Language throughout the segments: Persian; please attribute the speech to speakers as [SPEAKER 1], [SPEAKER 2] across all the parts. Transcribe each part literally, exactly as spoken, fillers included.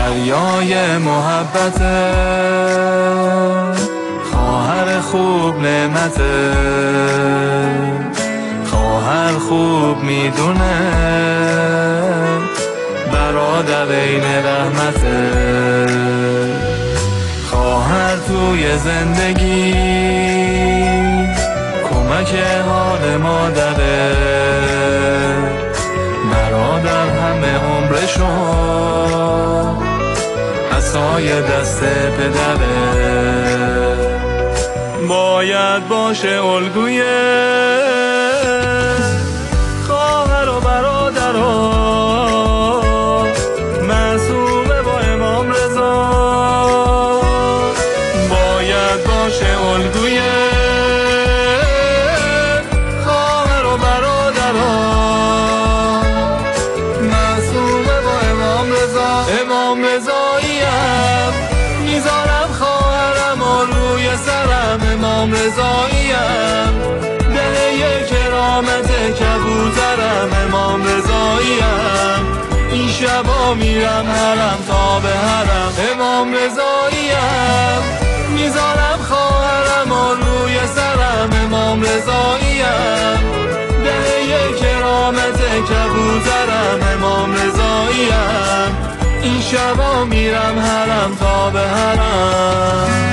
[SPEAKER 1] دریای محبته، خواهر خوب نعمته، خواهر خوب میدونه برادر این رحمته. خواهر توی زندگی کمک حال مادره، برادر همه عمرشو عصای دست پدره. باید باشه الگوی خواهر و برادرها، معصومه با امام رضا. باید باشه الگوی خواهر و برادرها، معصومه با امام رضا. امام رضاییم میذارم خواهرم و روی سرم، امام رضاییم دهه کرامت کبوترم، امام رضاییم این شبا میرم حرم تا به حرم. امام رضاییم میذارم خواهرم و روی سرم، امام رضاییم دهه کرامت کبوترم، امام رضاییم این شبا میرم حرم تا به حرم.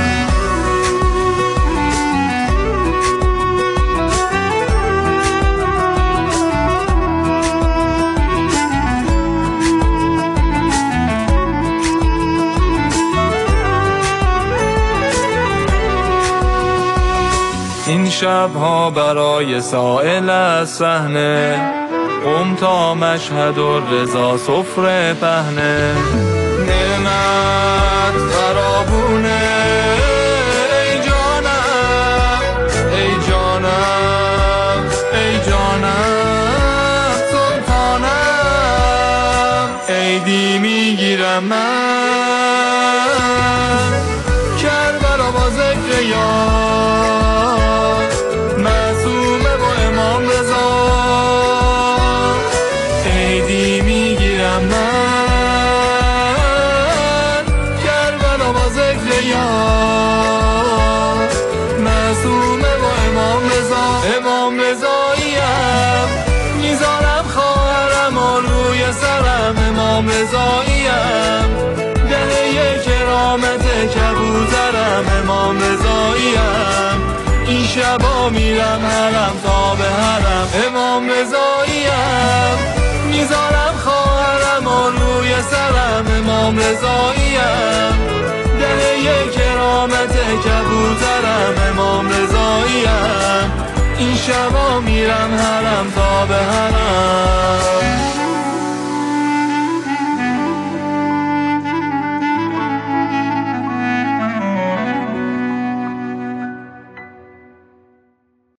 [SPEAKER 1] این شبها برای سائل از صحنه، قم تا مشهد و رضا سفره پهنه. نعمت فراوونه ای جانم، ای جانم، ای جانم سلطانم. عیدی میگیرم من کربلا با ذکر یار، معصومه با امام رضا. عیدی میگیرم من کربلا با ذکر یار، معصومه با امام رضا. امام رضاییم میذارم خواهرم و روی سرم، امام رضاییم دهه کرامت کبوترم، امام رضاییم این شبا میرم حرم تا به حرم. امام رضاییم میذارم خواهرم و روی سرم، امام رضاییم دهه کرامت کبوترم، امام رضاییم این شبا میرم حرم تا به حرم.